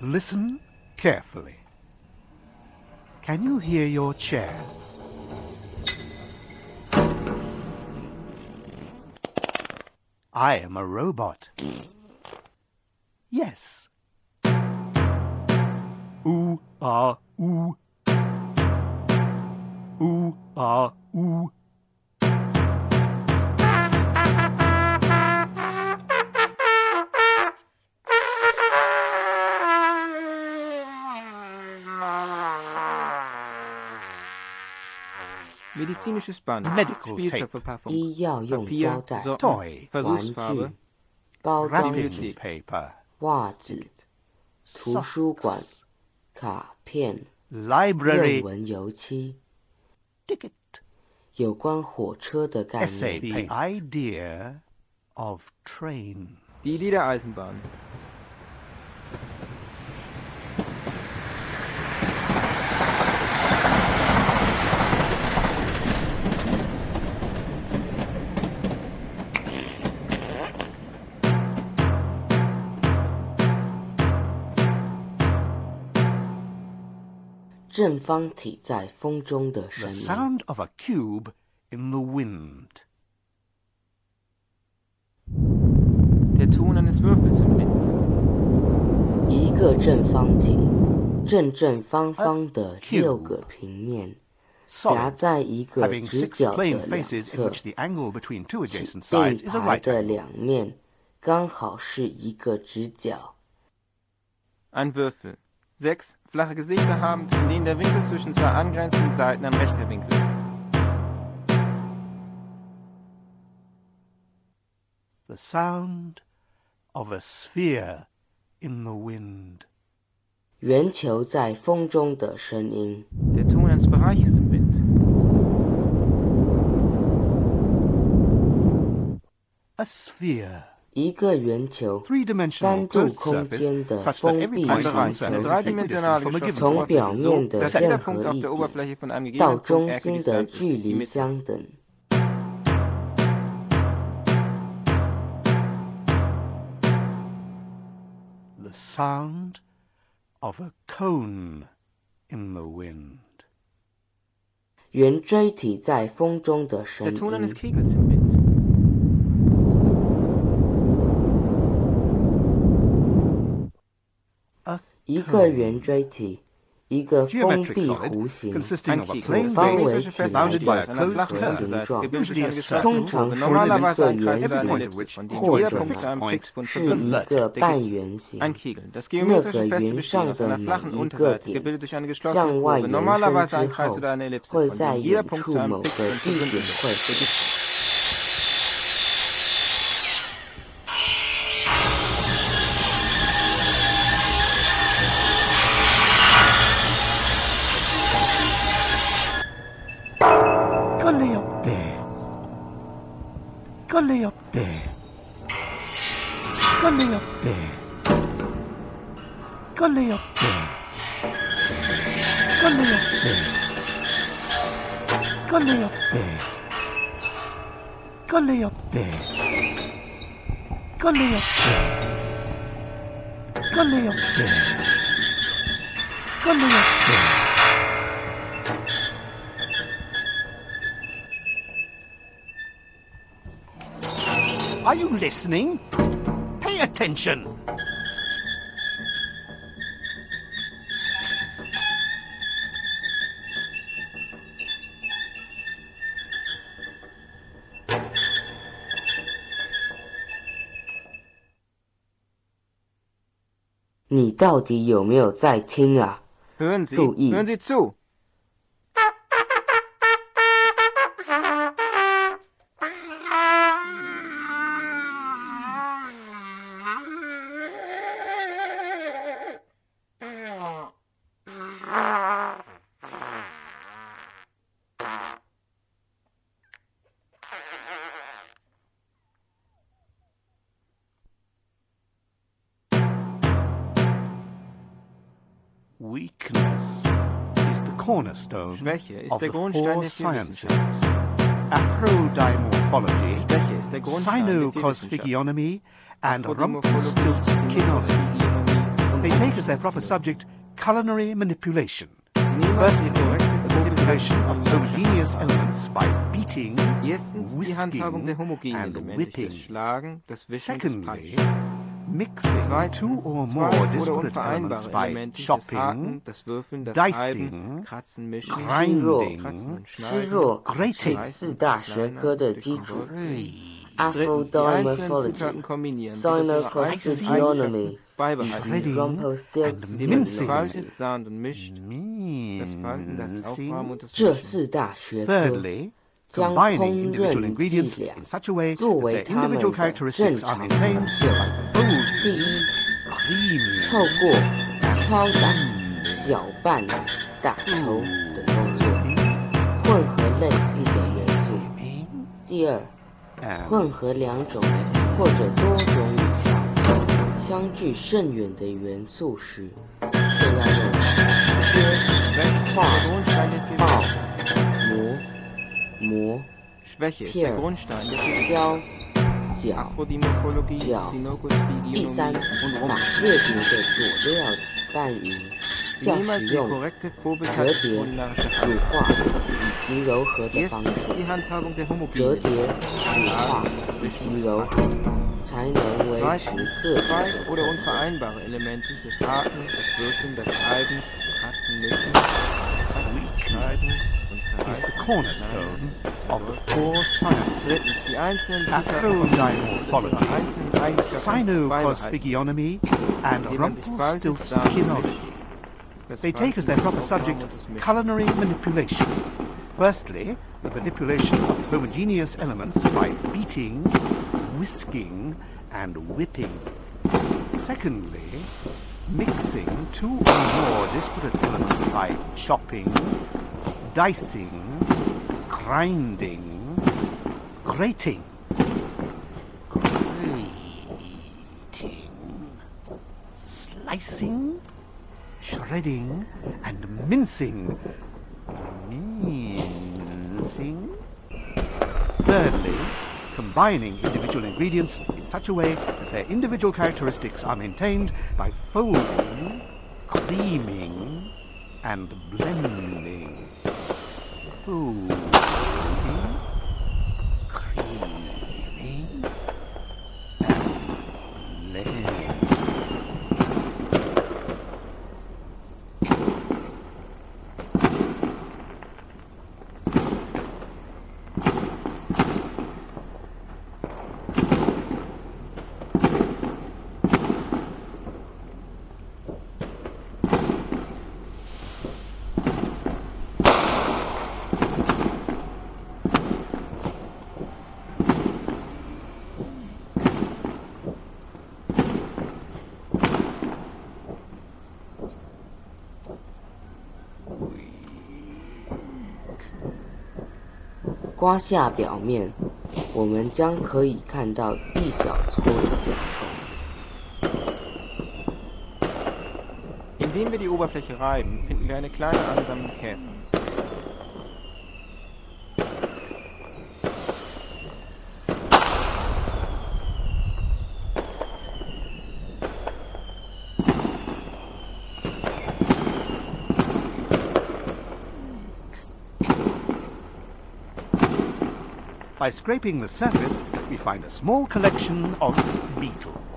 Listen carefully. Can you hear your chair? I am a robot. Yes. Ooh, ah, ooh. Ooh, ah, ooh. Medizinisches Band, Medical Spielzeugverpackung, 医药用 Papier, 胶带、 Socken, Toy, 玩 Versuchsfarbe, 具、包装 wrapping 纸、 paper, 袜子、图书馆、 socks, 卡片、 library, 论文油漆， ticket, 有关火车的概 essay, 念， the idea of train. die Idee der Eisenbahn. 《正方体在风中的 The 声音》， sound of a cube in the wind. Der Ton eines Würfels im Wind. 一个正方体，正正方方的6个平面，夹 Solid, 在一个 having 直 6 角的 plane 两 faces in 侧， which the angle between two 其 adjacent 并 sides is a 排 right 的 angle. 两面刚好是一个直角。 Ein Würfel. 6 flache Gesichter habend, in denen der Winkel zwischen zwei angrenzenden Seiten ein rechter Winkel ist. The sound of a sphere in the wind. 圆球在风中的声音， Der Ton eines Bereiches im Wind. A sphere. 一个圆球， Three-dimensional 3度 closed 空 surface 间的 such that 封 every 闭 Ein point on the Bereich, 形 eine 球， surface is equidistant dreidimensionale from a given geschossene 从 point. 表面的 dass jeder 任 Punkt 何 auf 一 der 点 Oberfläche von einem 到 gegebenen Punkt 中心的 äquidistant ist, 距 die 离 Mitte. 相等。 The sound of a cone in the wind. 圆锥体在风中的 Der 声 Ton eines 音， Kegels im Wind. A 一个 cone. 圆锥体，一个封 Geometric 闭 solid 弧形， consisting Ein of a Kegel, plane das Bau base 围 geometrische 起来 Festplatte bounded by a ist, einer curved flachen curve, Unterseite, gebildet usually durch a eine circle, geschlossene 通常 Kurve, 是 normalerweise 一 ein 个 Kreis 圆 oder eine 形 every point of Ellipse, which von dem 或 jeder 者 Punkt 呢 zu einem point Fixpunkt 是 verbindet 一 the 个 vertex. 半圆 Ein 形。 Kegel, das 那 geometrische 个 Feste 圆 bestehen 上 aus 的 einer 每 flachen 一个 Unterseite, 点 gebildet durch eine geschlossene 向外 Kurve, 延伸 normalerweise ein 之 Kreis 后 oder eine Ellipse, 会 von 在 dem jeder 远 Punkt 处 zu einem 某个 Fixpunkt 地 verbunden 点 wird. 会 Golly up there. Golly up there. Golly up there. Golly up there. Golly up there. Golly up there. Golly up there. Golly up there. Golly up there. Golly up there. Are you listening? Pay attention. “你到底有没有在听啊？ Hören Sie, 注意 hören Sie zu. Weakness is the cornerstone Schwäche ist of der the Grundstein 4 der vier sciences. Wissenschaften. Aphrodimorphology, Schwäche ist der Grundstein der vier Wissenschaften. Sino-Cosphygionomy, and Aphrodimorphologie, Rumpelstiltskinology. Sino-Cosphygionomie und They take us as their proper subject culinary manipulation. Sie nehmen Firstly, die korrekte the manipulation of Probezeit homogeneous kulinarischer elements by beating, Erstens die Handhabung der whisking, homogenen and Elemente durch das whipping. Schlagen, das Wischen und das Secondly, Peitschen. mixing two Zweitens, or zwei more oder disparate elements unvereinbare by Elemente, das chopping, Haken, das Würfeln, das Reiben, dicing, Kratzen, Mischen, grinding, Kratzen und 湿 Schneiden, 弱 grating. 是四大学科的基础。 Drittens, die einzelnen Aphodymorphology, Zutaten kombinieren, die durch ihre einzelnen Synocostigionomy Eigenschaften 以 beibehalten 及 shredding werden, indem man sie mincing. faltet, sahnt und mischt, das Falten, das Aufwärmen und das 这 Mischen. 四大学科 Thirdly, 将 combining 烹 individual 饪 ingredients 伎俩 in such a way 作 that 为 their 它们 individual 的 characteristics 正 are 常 maintained 表现。 by 第 folding, 一，透 creaming, 过敲打、 blending, 搅拌、打稠等动作，混合类似的元素。 whipping, 第二， and 混合两种或者多种语条相距甚远的元素时，就要用切、画、 爆、磨、磨、 Schwäche ist der Pierre, Grundstein der 雕、 Philosophie. 搅。 Aphodimorphologie, 搅。 第三， Synokosphigionomie und 把 Rum. 特别的佐料拌匀， Sie 要 nehmen 使 als die 用 korrekte 折 Probezeit 叠、 kulinarischer 乳 Handhabung. 化以及柔和的方 Erstens 式。 die Handhabung der 折 homogenen 叠、 Elemente, 乳 das 化 Schlagen, das 以 Wischen 及 und 柔 das 和， Peitschen. 才能维持 Zweitens, 特 zwei 定的 oder 特色。 unvereinbare Elemente, das Haken, das Würfeln, das Reiben, Kratzen, Mischen, Pressen, Schneiden und is the Zerreißen, cornerstone Schneiden, of the Verwolfen. four sciences. Drittens, die einzelnen Zutaten kombinieren und durch ihre einzelnen Eigenschaften beibehalten, Synocosphigionomy, and indem man sich faltet, sahnt und mischt, Rumpelstiltskinology. das They take as Falten, their das proper Aufwärmen subject und das Mischen. culinary manipulation. Firstly, the manipulation of homogeneous elements by beating, whisking, and whipping. Secondly, mixing two or more disparate elements by chopping, dicing, grinding, grating, slicing, shredding, and mincing. Thirdly, combining individual ingredients in such a way that their individual characteristics are maintained by folding, creaming, and blending. Folding, creaming, and blending. weak. 刮下表面，我们将可以看到一小撮的甲虫。 Indem wir die Oberfläche reiben, finden wir eine kleine Ansammlung Käfer. By scraping the surface, we find a small collection of beetles.